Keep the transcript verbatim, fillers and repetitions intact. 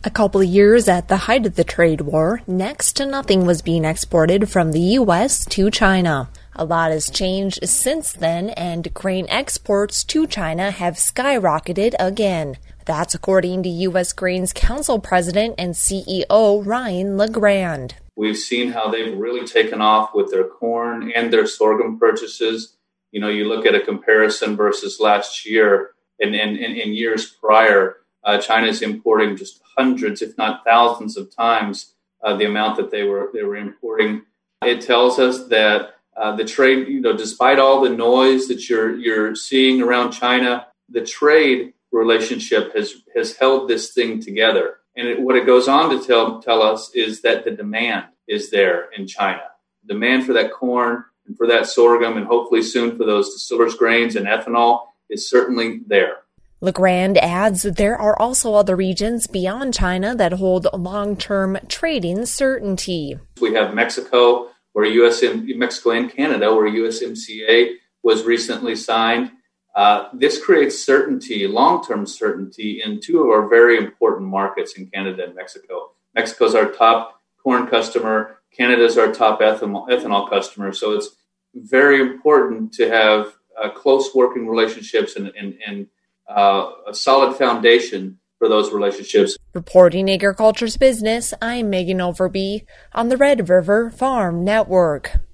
A couple of years at the height of the trade war, next to nothing was being exported from the U S to China. A lot has changed since then, and grain exports to China have skyrocketed again. That's according to U S Grains Council President and C E O Ryan LeGrand. We've seen how they've really taken off with their corn and their sorghum purchases. You know, you look at a comparison versus last year and in years prior, uh, China's importing just hundreds, if not thousands of times uh, the amount that they were they were importing. It tells us that uh, the trade, you know, despite all the noise that you're you're seeing around China, the trade relationship has has held this thing together. And it, what it goes on to tell tell us is that the demand is there in China. Demand for that corn and for that sorghum, and hopefully soon for those distillers' grains and ethanol, is certainly there. LeGrand adds that there are also other regions beyond China that hold long-term trading certainty. We have Mexico, where U S M, Mexico and Canada, where U S M C A was recently signed. Uh, this creates certainty, long-term certainty, in two of our very important markets in Canada and Mexico. Mexico is our top corn customer. Canada is our top ethanol, ethanol customer. So it's very important to have uh, close working relationships and, and, and uh, a solid foundation for those relationships. Reporting Agriculture's Business, I'm Megan Overby on the Red River Farm Network.